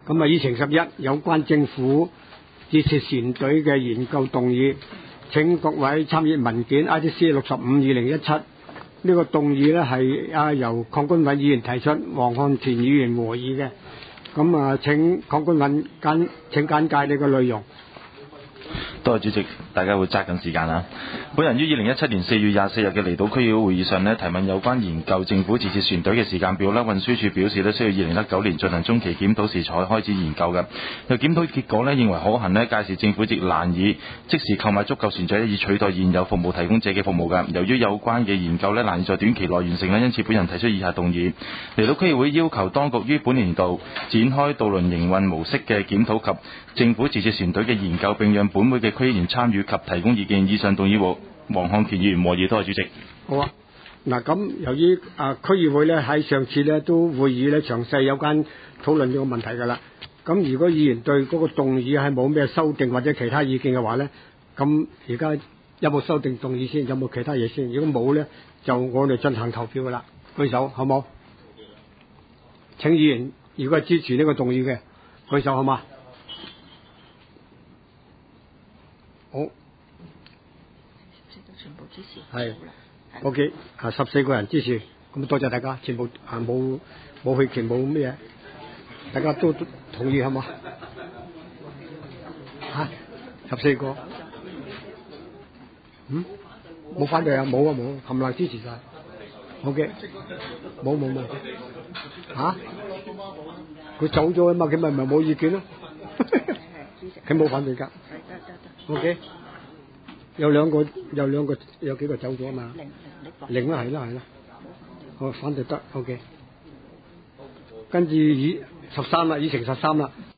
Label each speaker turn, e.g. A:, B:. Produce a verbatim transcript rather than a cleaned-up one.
A: 咁啊，議程十一有關政府自設船隊嘅研究動議，請各位參閱文件 I D C 六十五二零一七。呢個動議呢係啊由鄺君偉議員提出，黃漢權議員和議嘅。咁啊，請鄺君偉簡請簡介呢個內容。
B: 多謝主席，大家會揸緊時間啦。本人於二零一七年四月廿四日嘅離島區議會會議上呢，提問有關研究政府自設船隊嘅時間表呢，運輸署表示呢，需要二零一九年進行中期檢討時才開始研究嘅。有檢討結果呢，認為可行呢，屆時政府亦難以即時購買足夠船隻以取代現有服務提供者嘅服務嘅。由於有關嘅研究呢，難以在短期內完成呢，因此本人提出以下動議：離島區議會要求當局於本年度展開渡輪營運模式嘅檢討及政府自設船隊嘅研究，並讓本會嘅區議員參與及提供意見。以上動議獲黃漢權議員和議，多謝主席。
A: 好啊，嗱咁由於啊區議會咧喺上次咧都會議咧詳細有關討論呢個問題㗎啦。咁如果議員對嗰個動議係冇咩修訂或者其他意見嘅話咧，咁而家有冇修訂動議先？有冇其他嘢先？如果冇咧，就我哋進行投票㗎啦。舉手好冇？請議員如果係支持呢個動議嘅，舉手好嘛？好。
C: 全部支持
A: 係 ，OK， 啊十四個人支持，咁多謝大家，全部啊冇冇棄權冇咩嘢，大家都都同意係嘛？嚇，十四個，嗯，冇反對啊，冇啊冇，冚唪唥支持晒 ，OK，冇冇冇，嚇，佢走咗啊嘛，佢咪咪冇意見咯，佢冇反對㗎 ，OK。有兩個，有兩個，有幾個走咗嘛？零零啦，係啦，係啦。我反對得 ，OK。跟住議十三啦，議程十三啦。